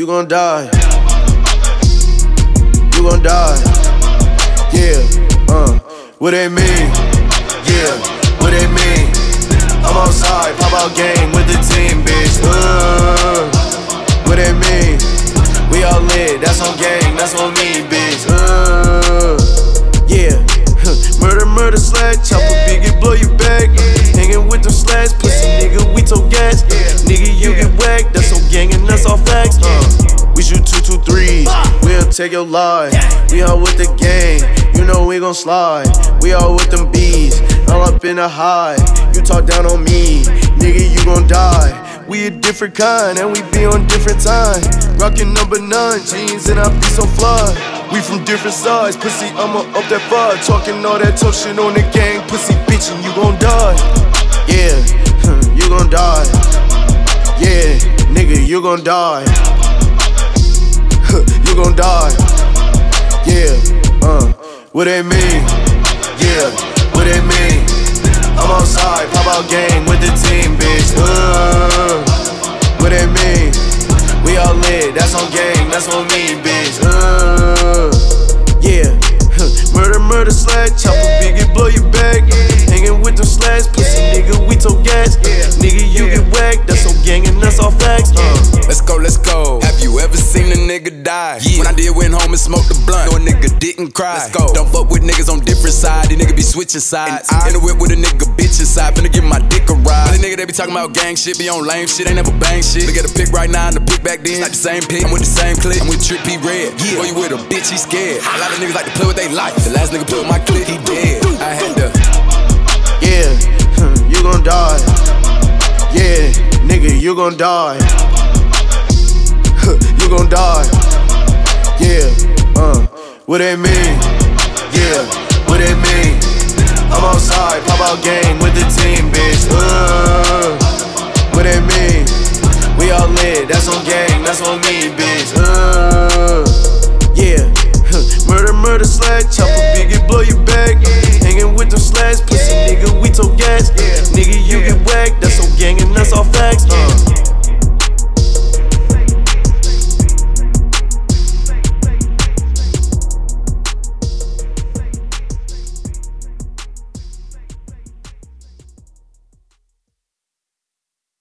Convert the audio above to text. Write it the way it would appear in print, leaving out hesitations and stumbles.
You gon' die. You gon' die. Yeah, what they mean? Yeah, what they mean? I'm outside, pop out game with the team, bitch. What they mean? We all lit, that's on gang, that's on me, bitch. Yeah, murder, murder, slash, chopper, biggie, blow you back. Hanging with them slash, pussy nigga, we told gas. Nigga, you get whacked, that's on gang and that's all facts. We shoot 223s, we'll take your life. We all with the gang, you know we gon' slide. We all with them bees, all up in the high. You talk down on me, nigga, you gon' die. We a different kind, and we be on different time. Rockin' number 9 jeans, and I be so fly. We from different sides, pussy, I'ma up that vibe. Talking all that tough shit on the gang, pussy bitch, and you gon' die. Yeah, you gon' die. Yeah, nigga, you gon' die. You gon' die. Yeah, what they mean? Yeah, what they mean? I'm outside, pop out gang with the team, bitch. What they mean? We all lit, that's on gang, that's on me, bitch. Yeah, murder, murder, slash, chopper, biggie, blow you back. Hanging with them slash, pussy nigga, we told gas. Nigga, you get whacked, that's on gang and that's all facts. Let's go, let's go. Have you ever seen a nigga die? Yeah. When I did, went home and smoked the blunt. No, a nigga didn't cry. Let's go. Don't fuck with niggas on different sides. These niggas be switching sides. In the whip with a nigga bitch inside. Finna give my dick a ride. All these niggas, they be talking about gang shit, be on lame shit, ain't never bang shit. Look at the pick right now and the pick back then. It's not the same pick. I'm with the same click. I'm with Trip P Red. Yeah. Boy, you with a bitch, he scared. A lot of niggas like to play with their life. The last nigga put with my click, he dead. I had to. Yeah, you gon' die. Yeah, nigga, you gon' die. You gon' die. Yeah, what they mean? Yeah, what they mean? I'm outside, pop out gang with the team, bitch. What they mean? We all lit, that's on gang, that's on me.